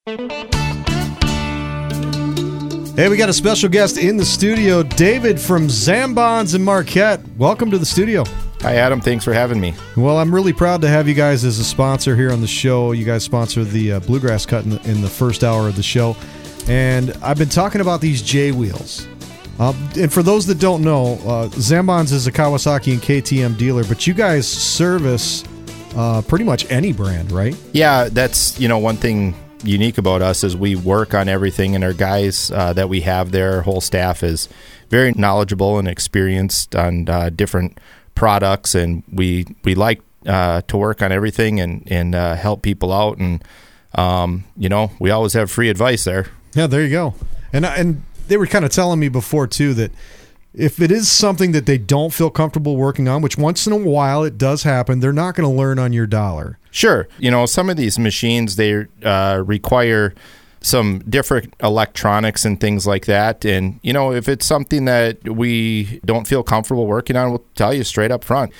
Hey, we got a special guest in the studio, David from Zambons in Marquette. Welcome to the studio. Hi, Adam. Thanks for having me. Well, I'm really proud to have you guys as a sponsor here on the show. You guys sponsor the Bluegrass Cut in the first hour of the show. And I've been talking about these J wheels. And for those that don't know, Zambons is a Kawasaki and KTM dealer, but you guys service pretty much any brand, right? Yeah, that's, one thing unique about us is we work on everything, and our guys that we have there, our whole staff is very knowledgeable and experienced on different products, and we like to work on everything and help people out, and we always have free advice there. Yeah, there you go. And they were kind of telling me before too that if it is something that they don't feel comfortable working on, which once in a while it does happen, they're not going to learn on your dollar. Sure. Some of these machines, they require some different electronics and things like that. And, if it's something that we don't feel comfortable working on, we'll tell you straight up front.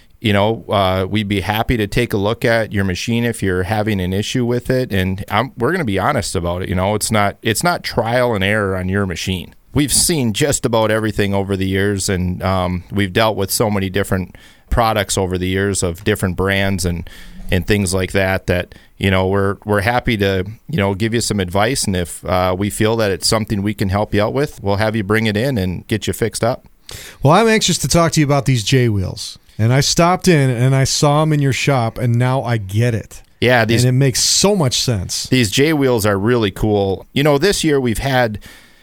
We'd be happy to take a look at your machine if you're having an issue with it. And we're going to be honest about it. It's not trial and error on your machine. We've seen just about everything over the years, and we've dealt with so many different products over the years of different brands and things like that we're happy to give you some advice, and if we feel that it's something we can help you out with, we'll have you bring it in and get you fixed up. Well, I'm anxious to talk to you about these J wheels, and I stopped in and I saw them in your shop, and now I get it. Yeah, and it makes so much sense. These J wheels are really cool. This year we've had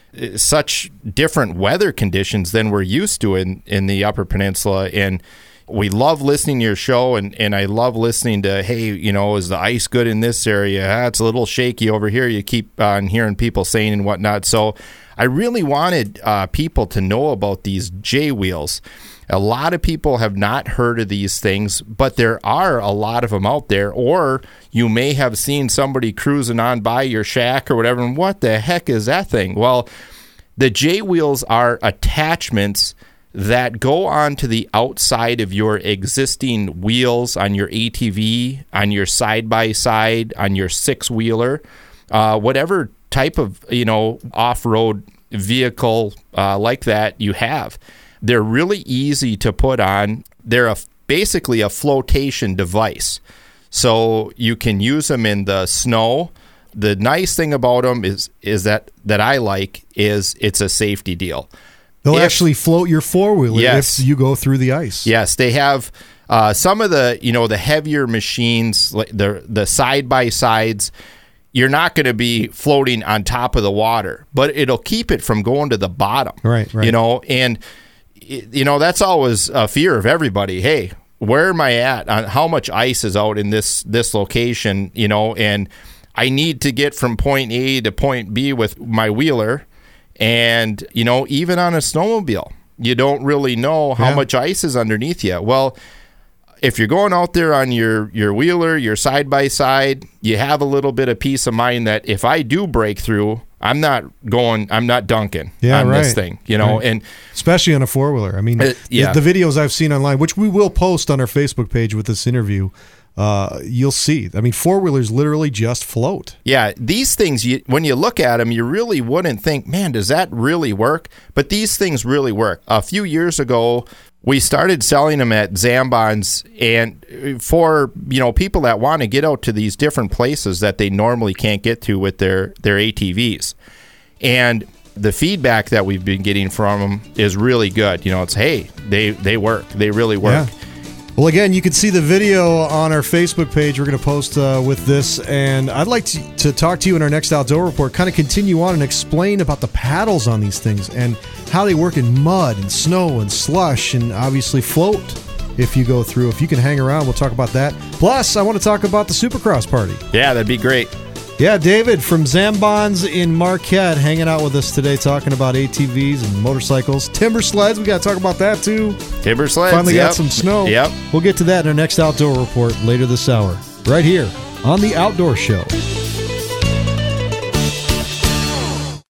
such different weather conditions than we're used to in the Upper Peninsula, and we love listening to your show, and I love listening to, hey, is the ice good in this area? It's a little shaky over here. You keep on hearing people saying and whatnot. So I really wanted people to know about these J wheels. A lot of people have not heard of these things, but there are a lot of them out there, or you may have seen somebody cruising on by your shack or whatever, and what the heck is that thing? Well, the J wheels are attachments that go onto the outside of your existing wheels on your ATV, on your side-by-side, on your six-wheeler, whatever type of, off-road vehicle like that you have. They're really easy to put on. They're basically a flotation device. So you can use them in the snow. The nice thing about them is that I like is it's a safety deal. They'll actually float your four-wheeler if you go through the ice. Yes, they have some of the, the heavier machines, like the side-by-sides. You're not going to be floating on top of the water, but it'll keep it from going to the bottom. Right. And that's always a fear of everybody. Hey, where am I at? On how much ice is out in this location? And I need to get from point A to point B with my wheeler. And, even on a snowmobile, you don't really know how much ice is underneath you. Well, if you're going out there on your wheeler, your side-by-side, you have a little bit of peace of mind that if I do break through, I'm not dunking on this thing, and especially on a four-wheeler. I mean, the videos I've seen online, which we will post on our Facebook page with this interview, you'll see. I mean, four-wheelers literally just float. Yeah, these things, when you look at them, you really wouldn't think, man, does that really work? But these things really work. A few years ago, we started selling them at Zambons, and for people that want to get out to these different places that they normally can't get to with their ATVs. And the feedback that we've been getting from them is really good. It's, hey, they work. They really work. Yeah. Well, again, you can see the video on our Facebook page. We're going to post with this, and I'd like to talk to you in our next Outdoor Report, kind of continue on and explain about the paddles on these things and how they work in mud and snow and slush, and obviously float if you go through. If you can hang around, we'll talk about that. Plus, I want to talk about the Supercross party. Yeah, that'd be great. Yeah, David from Zambons in Marquette hanging out with us today talking about ATVs and motorcycles. Timber sleds, we got to talk about that too. Timber sleds, finally got some snow. Yep. We'll get to that in our next Outdoor Report later this hour, right here on The Outdoor Show.